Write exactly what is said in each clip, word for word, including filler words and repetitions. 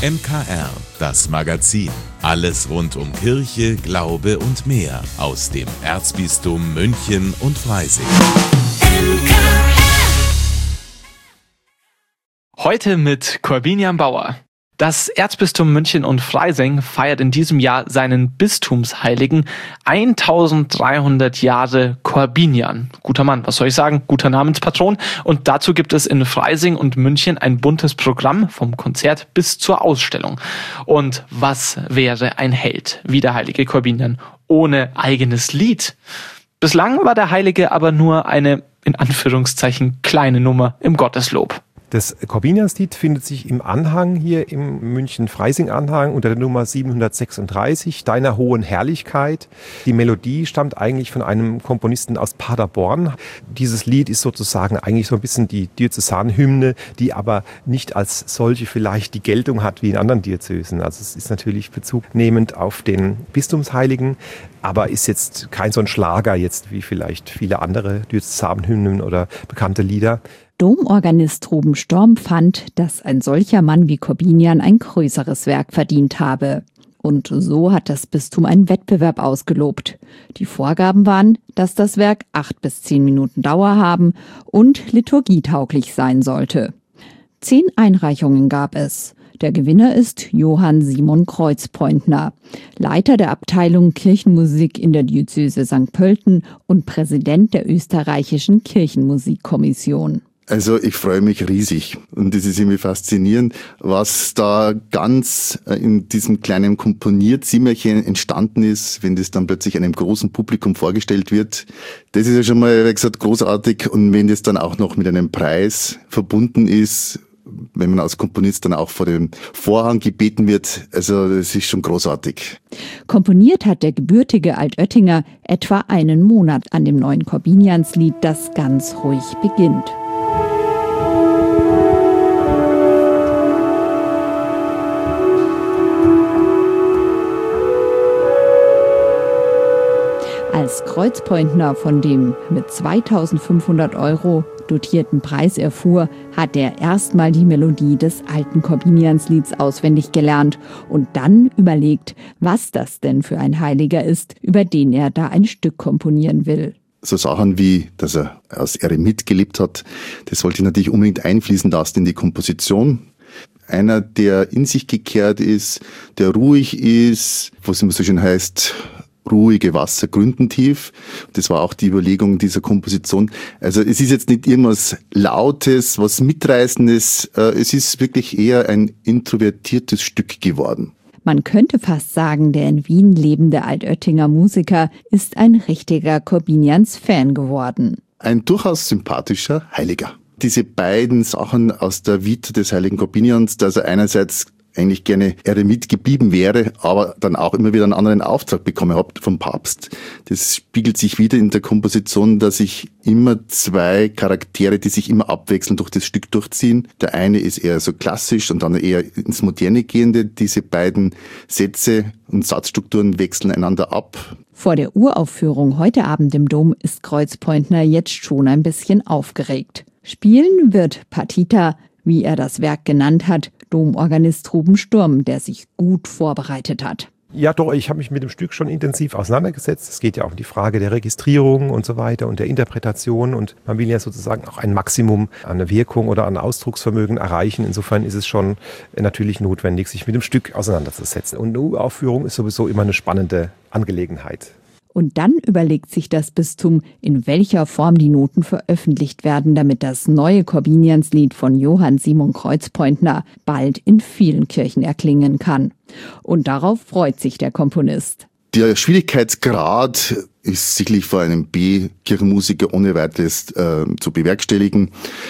M K R, das Magazin. Alles rund um Kirche, Glaube und mehr aus dem Erzbistum München und Freising. Heute mit Corbinian Bauer. Das Erzbistum München und Freising feiert in diesem Jahr seinen Bistumsheiligen eintausenddreihundert Jahre Corbinian. Guter Mann, was soll ich sagen? Guter Namenspatron. Und dazu gibt es in Freising und München ein buntes Programm vom Konzert bis zur Ausstellung. Und was wäre ein Held wie der heilige Corbinian ohne eigenes Lied? Bislang war der Heilige aber nur eine, in Anführungszeichen, kleine Nummer im Gotteslob. Das Corbinianslied findet sich im Anhang hier im München-Freising-Anhang unter der Nummer siebenhundertsechsunddreißig, Deiner hohen Herrlichkeit. Die Melodie stammt eigentlich von einem Komponisten aus Paderborn. Dieses Lied ist sozusagen eigentlich so ein bisschen die Diözesanhymne, die aber nicht als solche vielleicht die Geltung hat wie in anderen Diözesen. Also es ist natürlich bezugnehmend auf den Bistumsheiligen, aber ist jetzt kein so ein Schlager jetzt wie vielleicht viele andere Diözesanhymnen oder bekannte Lieder. Domorganist Ruben Storm fand, dass ein solcher Mann wie Corbinian ein größeres Werk verdient habe. Und so hat das Bistum einen Wettbewerb ausgelobt. Die Vorgaben waren, dass das Werk acht bis zehn Minuten Dauer haben und liturgietauglich sein sollte. Zehn Einreichungen gab es. Der Gewinner ist Johann Simon Kreuzpointner, Leiter der Abteilung Kirchenmusik in der Diözese Sankt Pölten und Präsident der österreichischen Kirchenmusikkommission. Also ich freue mich riesig und das ist irgendwie faszinierend, was da ganz in diesem kleinen Komponierzimmerchen entstanden ist, wenn das dann plötzlich einem großen Publikum vorgestellt wird. Das ist ja schon mal, wie gesagt, großartig, und wenn das dann auch noch mit einem Preis verbunden ist, wenn man als Komponist dann auch vor dem Vorhang gebeten wird, also das ist schon großartig. Komponiert hat der gebürtige Altöttinger etwa einen Monat an dem neuen Corbinianslied, das ganz ruhig beginnt. Als Kreuzpointner von dem mit zweitausendfünfhundert Euro dotierten Preis erfuhr, hat er erstmal die Melodie des alten Corbinianslieds auswendig gelernt und dann überlegt, was das denn für ein Heiliger ist, über den er da ein Stück komponieren will. So Sachen wie, dass er als Eremit gelebt hat, das sollte natürlich unbedingt einfließen lassen in die Komposition. Einer, der in sich gekehrt ist, der ruhig ist, was immer so schön heißt, ruhige Wasser gründen tief. Das war auch die Überlegung dieser Komposition. Also es ist jetzt nicht irgendwas Lautes, was Mitreißendes. Es ist wirklich eher ein introvertiertes Stück geworden. Man könnte fast sagen, der in Wien lebende Altöttinger Musiker ist ein richtiger Corbinians-Fan geworden. Ein durchaus sympathischer Heiliger. Diese beiden Sachen aus der Vita des heiligen Corbinians, dass er einerseits eigentlich gerne Eremit geblieben wäre, aber dann auch immer wieder einen anderen Auftrag bekommen hat vom Papst. Das spiegelt sich wieder in der Komposition, dass sich immer zwei Charaktere, die sich immer abwechselnd durch das Stück durchziehen. Der eine ist eher so klassisch und dann eher ins Moderne gehende. Diese beiden Sätze und Satzstrukturen wechseln einander ab. Vor der Uraufführung heute Abend im Dom ist Kreuzpointner jetzt schon ein bisschen aufgeregt. Spielen wird Partita, wie er das Werk genannt hat, Domorganist Ruben Sturm, der sich gut vorbereitet hat. Ja doch, ich habe mich mit dem Stück schon intensiv auseinandergesetzt. Es geht ja auch um die Frage der Registrierung und so weiter und der Interpretation, und man will ja sozusagen auch ein Maximum an Wirkung oder an Ausdrucksvermögen erreichen. Insofern ist es schon natürlich notwendig, sich mit dem Stück auseinanderzusetzen. Und eine Uraufführung ist sowieso immer eine spannende Angelegenheit. Und dann überlegt sich das Bistum, in welcher Form die Noten veröffentlicht werden, damit das neue Corbinianslied von Johann Simon Kreuzpointner bald in vielen Kirchen erklingen kann. Und darauf freut sich der Komponist. Der Schwierigkeitsgrad ist sicherlich für einen B-Kirchenmusiker ohne weiteres äh, zu bewerkstelligen.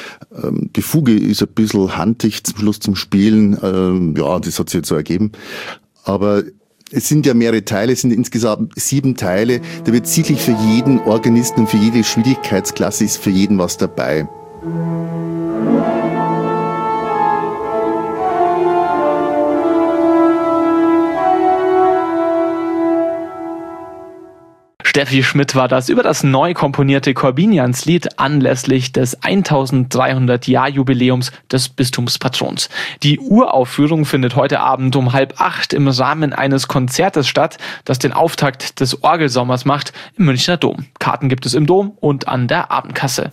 Ähm, die Fuge ist ein bisschen handig zum Schluss zum Spielen. Ähm, ja, das hat sich jetzt so ergeben. Aber es sind ja mehrere Teile, es sind insgesamt sieben Teile. Da wird sicherlich für jeden Organisten und für jede Schwierigkeitsklasse ist für jeden was dabei. Steffi Schmidt war das über das neu komponierte Korbinianslied anlässlich des eintausenddreihundert-Jahr-Jubiläums des Bistumspatrons. Die Uraufführung findet heute Abend um halb acht im Rahmen eines Konzertes statt, das den Auftakt des Orgelsommers macht im Münchner Dom. Karten gibt es im Dom und an der Abendkasse.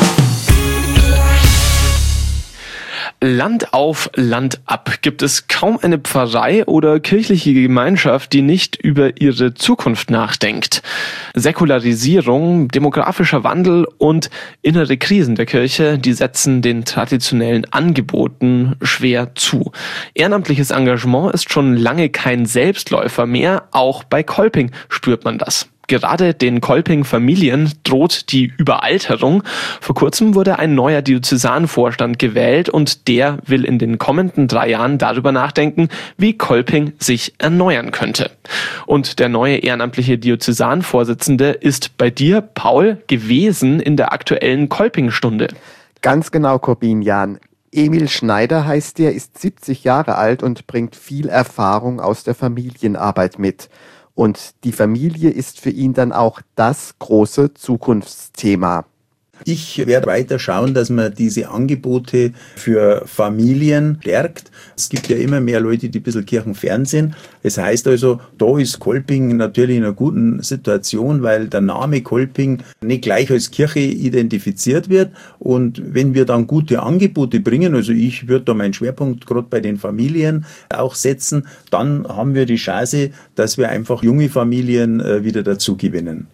Land auf, Land ab gibt es kaum eine Pfarrei oder kirchliche Gemeinschaft, die nicht über ihre Zukunft nachdenkt. Säkularisierung, demografischer Wandel und innere Krisen der Kirche, die setzen den traditionellen Angeboten schwer zu. Ehrenamtliches Engagement ist schon lange kein Selbstläufer mehr, auch bei Kolping spürt man das. Gerade den Kolping-Familien droht die Überalterung. Vor kurzem wurde ein neuer Diözesanvorstand gewählt und der will in den kommenden drei Jahren darüber nachdenken, wie Kolping sich erneuern könnte. Und der neue ehrenamtliche Diözesanvorsitzende ist bei dir, Paul, gewesen in der aktuellen Kolping-Stunde. Ganz genau, Korbinian. Emil Schneider heißt er, ist siebzig Jahre alt und bringt viel Erfahrung aus der Familienarbeit mit. Und die Familie ist für ihn dann auch das große Zukunftsthema. Ich werde weiter schauen, dass man diese Angebote für Familien stärkt. Es gibt ja immer mehr Leute, die ein bisschen kirchenfern sind. Das heißt also, da ist Kolping natürlich in einer guten Situation, weil der Name Kolping nicht gleich als Kirche identifiziert wird. Und wenn wir dann gute Angebote bringen, also ich würde da meinen Schwerpunkt gerade bei den Familien auch setzen, dann haben wir die Chance, dass wir einfach junge Familien wieder dazu gewinnen.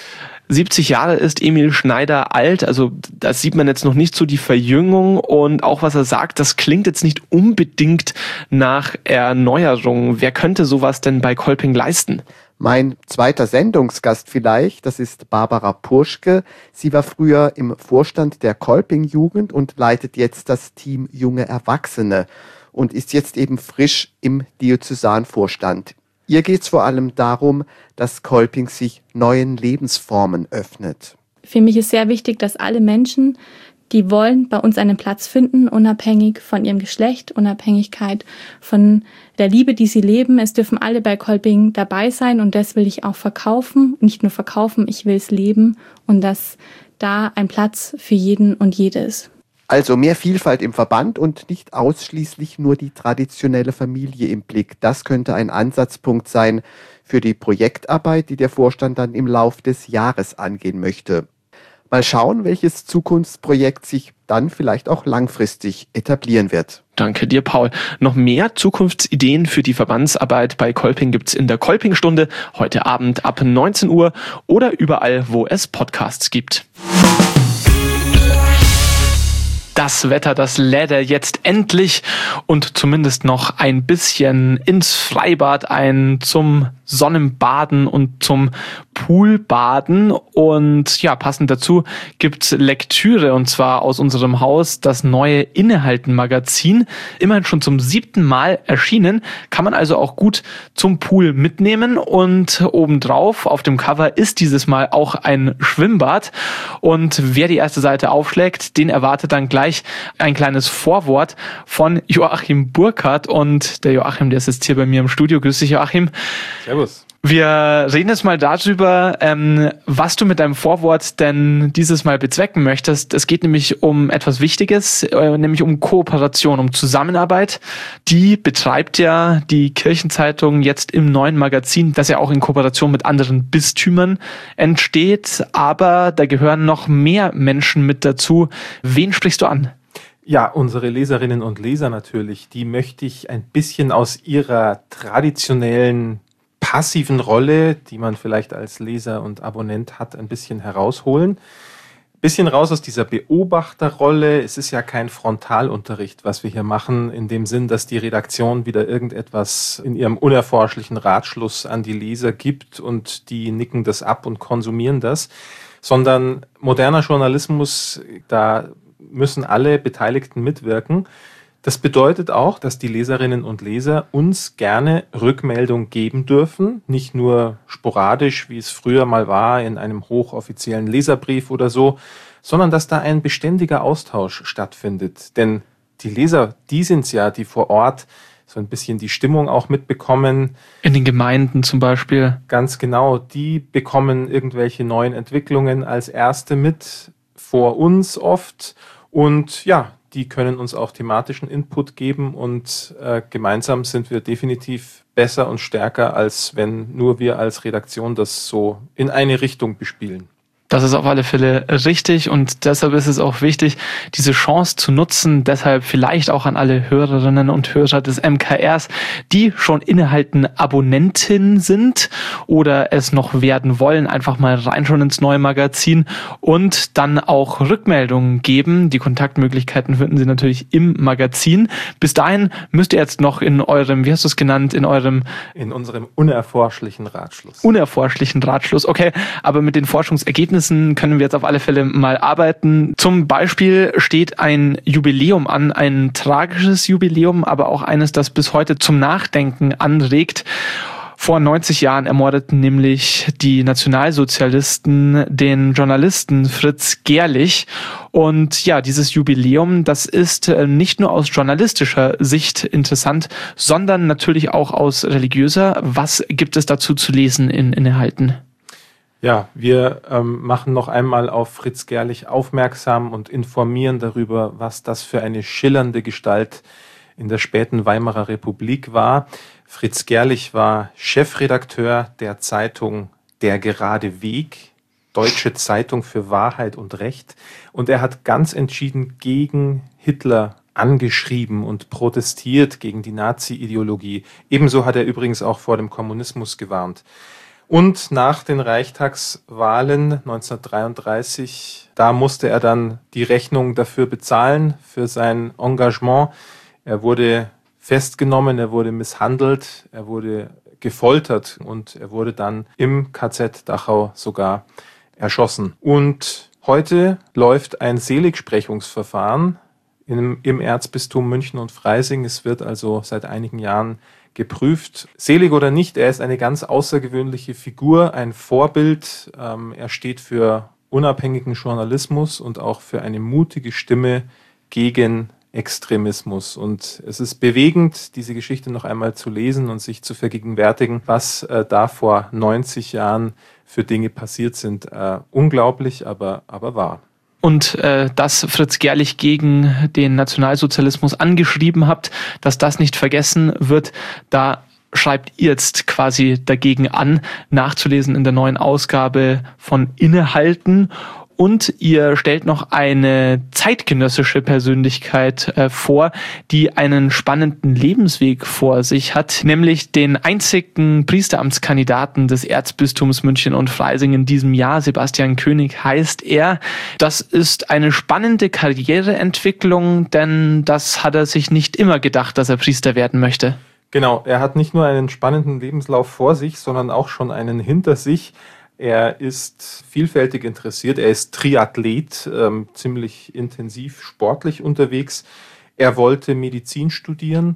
siebzig Jahre ist Emil Schneider alt, also da sieht man jetzt noch nicht so die Verjüngung und auch was er sagt, das klingt jetzt nicht unbedingt nach Erneuerung. Wer könnte sowas denn bei Kolping leisten? Mein zweiter Sendungsgast vielleicht, das ist Barbara Purschke. Sie war früher im Vorstand der Kolping-Jugend und leitet jetzt das Team Junge Erwachsene und ist jetzt eben frisch im Diözesanvorstand. Ihr geht es vor allem darum, dass Kolping sich neuen Lebensformen öffnet. Für mich ist sehr wichtig, dass alle Menschen, die wollen, bei uns einen Platz finden, unabhängig von ihrem Geschlecht, Unabhängigkeit von der Liebe, die sie leben. Es dürfen alle bei Kolping dabei sein und das will ich auch verkaufen. Nicht nur verkaufen, ich will es leben und dass da ein Platz für jeden und jede ist. Also mehr Vielfalt im Verband und nicht ausschließlich nur die traditionelle Familie im Blick. Das könnte ein Ansatzpunkt sein für die Projektarbeit, die der Vorstand dann im Lauf des Jahres angehen möchte. Mal schauen, welches Zukunftsprojekt sich dann vielleicht auch langfristig etablieren wird. Danke dir, Paul. Noch mehr Zukunftsideen für die Verbandsarbeit bei Kolping gibt's in der Kolping-Stunde heute Abend ab neunzehn Uhr oder überall, wo es Podcasts gibt. Das Wetter, das lädt er jetzt endlich und zumindest noch ein bisschen ins Freibad ein zum Sonnenbaden und zum Poolbaden. Und ja, passend dazu gibt's Lektüre und zwar aus unserem Haus das neue Innehalten-Magazin. Immerhin schon zum siebten Mal erschienen, kann man also auch gut zum Pool mitnehmen. Und obendrauf auf dem Cover ist dieses Mal auch ein Schwimmbad. Und wer die erste Seite aufschlägt, den erwartet dann gleich ein kleines Vorwort von Joachim Burkhardt. Und der Joachim, der sitzt hier bei mir im Studio. Grüß dich, Joachim. Servus. Wir reden jetzt mal darüber, ähm, was du mit deinem Vorwort denn dieses Mal bezwecken möchtest. Es geht nämlich um etwas Wichtiges, äh, nämlich um Kooperation, um Zusammenarbeit. Die betreibt ja die Kirchenzeitung jetzt im neuen Magazin, das ja auch in Kooperation mit anderen Bistümern entsteht. Aber da gehören noch mehr Menschen mit dazu. Wen sprichst du an? Ja, unsere Leserinnen und Leser natürlich. Die möchte ich ein bisschen aus ihrer traditionellen passiven Rolle, die man vielleicht als Leser und Abonnent hat, ein bisschen herausholen. Bisschen raus aus dieser Beobachterrolle. Es ist ja kein Frontalunterricht, was wir hier machen, in dem Sinn, dass die Redaktion wieder irgendetwas in ihrem unerforschlichen Ratschluss an die Leser gibt und die nicken das ab und konsumieren das, sondern moderner Journalismus, da müssen alle Beteiligten mitwirken. Das bedeutet auch, dass die Leserinnen und Leser uns gerne Rückmeldung geben dürfen, nicht nur sporadisch, wie es früher mal war, in einem hochoffiziellen Leserbrief oder so, sondern dass da ein beständiger Austausch stattfindet. Denn die Leser, die sind es ja, die vor Ort so ein bisschen die Stimmung auch mitbekommen. In den Gemeinden zum Beispiel. Ganz genau, die bekommen irgendwelche neuen Entwicklungen als Erste mit, vor uns oft. Und ja, die können uns auch thematischen Input geben und äh, gemeinsam sind wir definitiv besser und stärker, als wenn nur wir als Redaktion das so in eine Richtung bespielen. Das ist auf alle Fälle richtig und deshalb ist es auch wichtig, diese Chance zu nutzen. Deshalb vielleicht auch an alle Hörerinnen und Hörer des M K Rs, die schon innehalten Abonnentin sind oder es noch werden wollen, einfach mal reinschauen ins neue Magazin und dann auch Rückmeldungen geben. Die Kontaktmöglichkeiten finden Sie natürlich im Magazin. Bis dahin müsst ihr jetzt noch in eurem, wie hast du es genannt, in eurem... In unserem unerforschlichen Ratschluss. Unerforschlichen Ratschluss, okay, aber mit den Forschungsergebnissen können wir jetzt auf alle Fälle mal arbeiten. Zum Beispiel steht ein Jubiläum an, ein tragisches Jubiläum, aber auch eines, das bis heute zum Nachdenken anregt. Vor neunzig Jahren ermordeten nämlich die Nationalsozialisten den Journalisten Fritz Gerlich. Und ja, dieses Jubiläum, das ist nicht nur aus journalistischer Sicht interessant, sondern natürlich auch aus religiöser. Was gibt es dazu zu lesen in Innehalten? Ja, wir ähm, machen noch einmal auf Fritz Gerlich aufmerksam und informieren darüber, was das für eine schillernde Gestalt in der späten Weimarer Republik war. Fritz Gerlich war Chefredakteur der Zeitung Der gerade Weg, Deutsche Zeitung für Wahrheit und Recht. Und er hat ganz entschieden gegen Hitler angeschrieben und protestiert gegen die Nazi-Ideologie. Ebenso hat er übrigens auch vor dem Kommunismus gewarnt. Und nach den Reichstagswahlen neunzehnhundertdreiunddreißig, da musste er dann die Rechnung dafür bezahlen, für sein Engagement. Er wurde festgenommen, er wurde misshandelt, er wurde gefoltert und er wurde dann im K Z Dachau sogar erschossen. Und heute läuft ein Seligsprechungsverfahren im, im Erzbistum München und Freising. Es wird also seit einigen Jahren geprüft. Selig oder nicht, er ist eine ganz außergewöhnliche Figur, ein Vorbild. Ähm, er steht für unabhängigen Journalismus und auch für eine mutige Stimme gegen Extremismus. Und es ist bewegend, diese Geschichte noch einmal zu lesen und sich zu vergegenwärtigen, was äh, da vor neunzig Jahren für Dinge passiert sind. Äh, unglaublich, aber, aber wahr. Und äh, dass Fritz Gerlich gegen den Nationalsozialismus angeschrieben habt, dass das nicht vergessen wird, da schreibt ihr jetzt quasi dagegen an, nachzulesen in der neuen Ausgabe von Innehalten. Und ihr stellt noch eine zeitgenössische Persönlichkeit äh, vor, die einen spannenden Lebensweg vor sich hat, nämlich den einzigen Priesteramtskandidaten des Erzbistums München und Freising in diesem Jahr. Sebastian König heißt er. Das ist eine spannende Karriereentwicklung, denn das hat er sich nicht immer gedacht, dass er Priester werden möchte. Genau, er hat nicht nur einen spannenden Lebenslauf vor sich, sondern auch schon einen hinter sich. Er ist vielfältig interessiert, er ist Triathlet, ähm, ziemlich intensiv sportlich unterwegs. Er wollte Medizin studieren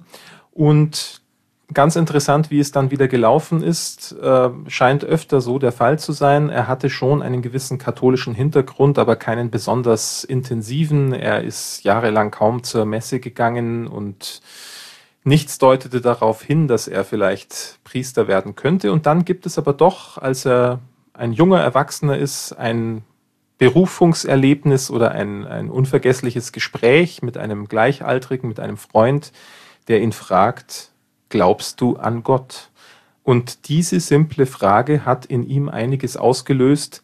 und ganz interessant, wie es dann wieder gelaufen ist, äh, scheint öfter so der Fall zu sein. Er hatte schon einen gewissen katholischen Hintergrund, aber keinen besonders intensiven. Er ist jahrelang kaum zur Messe gegangen und nichts deutete darauf hin, dass er vielleicht Priester werden könnte. Und dann gibt es aber doch, als er ein junger Erwachsener ist, ein Berufungserlebnis oder ein, ein unvergessliches Gespräch mit einem Gleichaltrigen, mit einem Freund, der ihn fragt, glaubst du an Gott? Und diese simple Frage hat in ihm einiges ausgelöst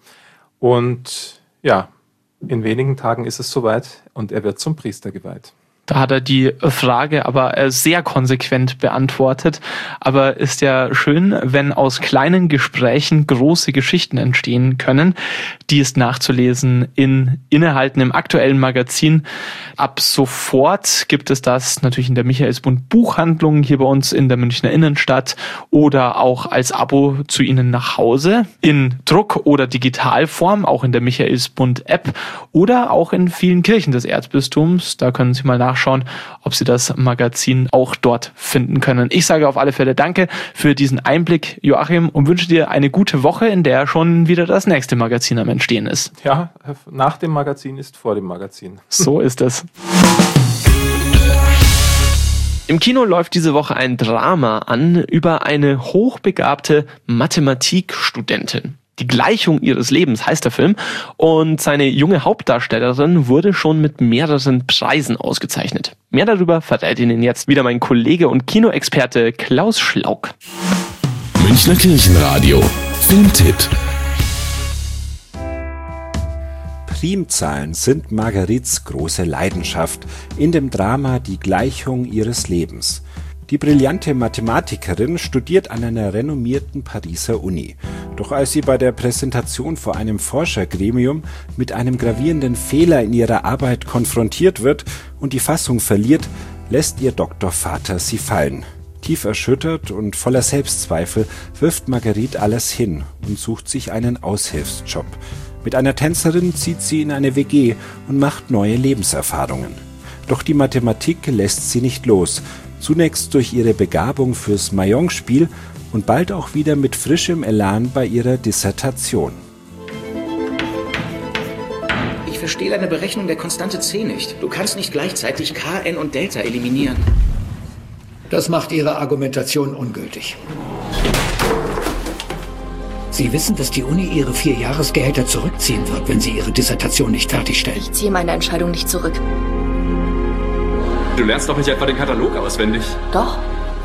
und ja, in wenigen Tagen ist es soweit und er wird zum Priester geweiht. Da hat er die Frage aber sehr konsequent beantwortet. Aber ist ja schön, wenn aus kleinen Gesprächen große Geschichten entstehen können. Die ist nachzulesen in Innehalten im aktuellen Magazin. Ab sofort gibt es das natürlich in der Michaelsbund Buchhandlung hier bei uns in der Münchner Innenstadt oder auch als Abo zu Ihnen nach Hause in Druck- oder Digitalform, auch in der Michaelsbund App oder auch in vielen Kirchen des Erzbistums. Da können Sie mal nachschauen. Schauen, ob Sie das Magazin auch dort finden können. Ich sage auf alle Fälle Danke für diesen Einblick, Joachim, und wünsche dir eine gute Woche, in der schon wieder das nächste Magazin am Entstehen ist. Ja, nach dem Magazin ist vor dem Magazin. So ist es. Im Kino läuft diese Woche ein Drama an über eine hochbegabte Mathematikstudentin. Die Gleichung ihres Lebens heißt der Film und seine junge Hauptdarstellerin wurde schon mit mehreren Preisen ausgezeichnet. Mehr darüber verrät Ihnen jetzt wieder mein Kollege und Kinoexperte Klaus Schlauk. Münchner Kirchenradio. Filmtipp. Primzahlen sind Marguerites große Leidenschaft in dem Drama Die Gleichung ihres Lebens. Die brillante Mathematikerin studiert an einer renommierten Pariser Uni. Doch als sie bei der Präsentation vor einem Forschergremium mit einem gravierenden Fehler in ihrer Arbeit konfrontiert wird und die Fassung verliert, lässt ihr Doktorvater sie fallen. Tief erschüttert und voller Selbstzweifel wirft Marguerite alles hin und sucht sich einen Aushilfsjob. Mit einer Tänzerin zieht sie in eine W G und macht neue Lebenserfahrungen. Doch die Mathematik lässt sie nicht los. Zunächst durch ihre Begabung fürs Mahjongspiel und bald auch wieder mit frischem Elan bei ihrer Dissertation. Ich verstehe deine Berechnung der Konstante c nicht. Du kannst nicht gleichzeitig K, N und Delta eliminieren. Das macht Ihre Argumentation ungültig. Sie wissen, dass die Uni Ihre vier Jahresgehälter zurückziehen wird, wenn Sie Ihre Dissertation nicht fertigstellen. Ich ziehe meine Entscheidung nicht zurück. Du lernst doch nicht etwa den Katalog auswendig. Doch.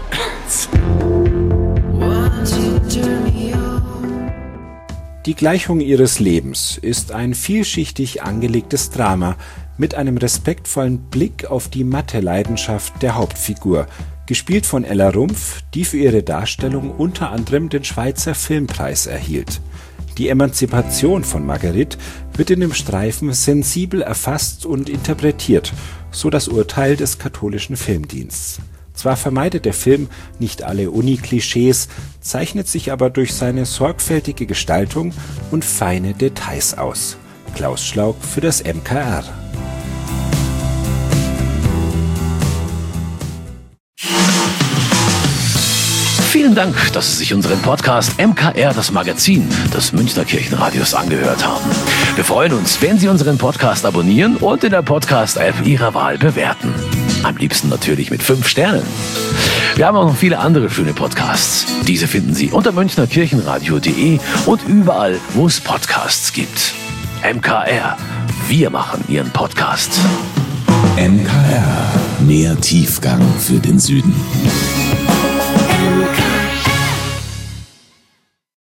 Die Gleichung ihres Lebens ist ein vielschichtig angelegtes Drama mit einem respektvollen Blick auf die Mathe-Leidenschaft der Hauptfigur, gespielt von Ella Rumpf, die für ihre Darstellung unter anderem den Schweizer Filmpreis erhielt. Die Emanzipation von Marguerite wird in dem Streifen sensibel erfasst und interpretiert, so das Urteil des katholischen Filmdienstes. Zwar vermeidet der Film nicht alle Uni-Klischees, zeichnet sich aber durch seine sorgfältige Gestaltung und feine Details aus. Klaus Schlauk für das M K R. Vielen Dank, dass Sie sich unseren Podcast M K R, das Magazin des Münchner Kirchenradios, angehört haben. Wir freuen uns, wenn Sie unseren Podcast abonnieren und in der Podcast-App Ihrer Wahl bewerten. Am liebsten natürlich mit fünf Sternen. Wir haben auch noch viele andere schöne Podcasts. Diese finden Sie unter münchner kirchenradio punkt de und überall, wo es Podcasts gibt. M K R, wir machen Ihren Podcast. M K R, mehr Tiefgang für den Süden.